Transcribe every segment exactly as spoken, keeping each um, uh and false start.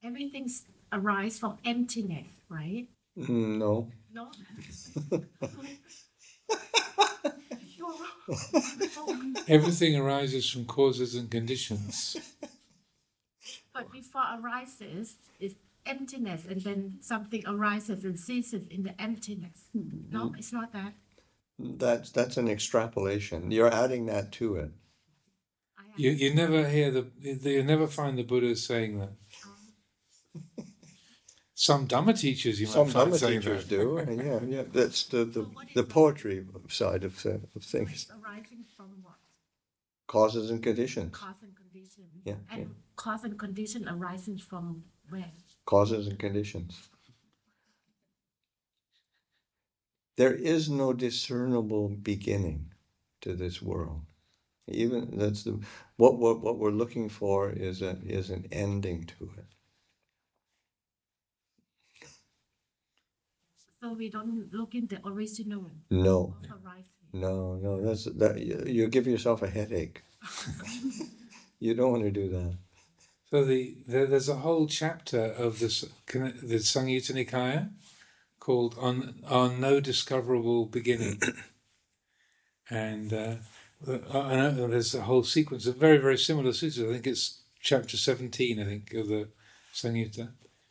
Everything arises from emptiness, right? No. No? Everything arises from causes and conditions. But before arises is emptiness, and then something arises and ceases in the emptiness. No, it's not that. That's that's an extrapolation. You're adding that to it. You you never hear the you never find the Buddha saying that. Some Dhamma teachers you might Some find Dhamma saying teachers that. do, and yeah, yeah. That's the the, the poetry side of, uh, of things. It's arising from what? Causes and conditions. Cause and condition. Yeah, And yeah. cause and condition arising from where? Causes and conditions. There is no discernible beginning to this world. Even that's the what what what we're looking for is a is an ending to it. So we don't look in the original No, of arising. no, no. That's that. You, you give yourself a headache. You don't want to do that. So the, the there's a whole chapter of this the Samyutta Nikaya called on on no discoverable beginning, and uh, I know there's a whole sequence of very very similar sutras. I think it's chapter seventeen. I think of the Samyutta.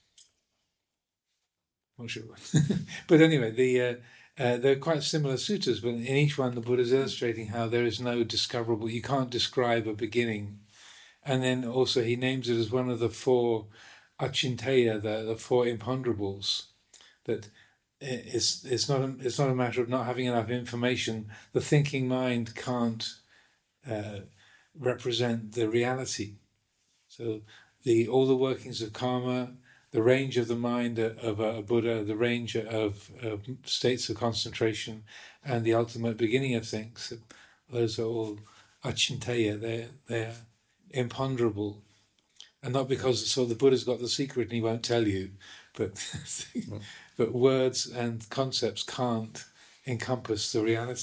Not sure, but anyway, the uh, uh, they're quite similar sutras, but in each one the Buddha is illustrating how there is no discoverable. You can't describe a beginning. And then also he names it as one of the four achinteya, the, the four imponderables. That it's it's not a, it's not a matter of not having enough information. The thinking mind can't uh, represent the reality. So the all the workings of karma, the range of the mind of a, a Buddha, the range of, of states of concentration, and the ultimate beginning of things. Those are all achinteya. They're they're imponderable, and not because so the Buddha's got the secret and he won't tell you, but but words and concepts can't encompass the reality.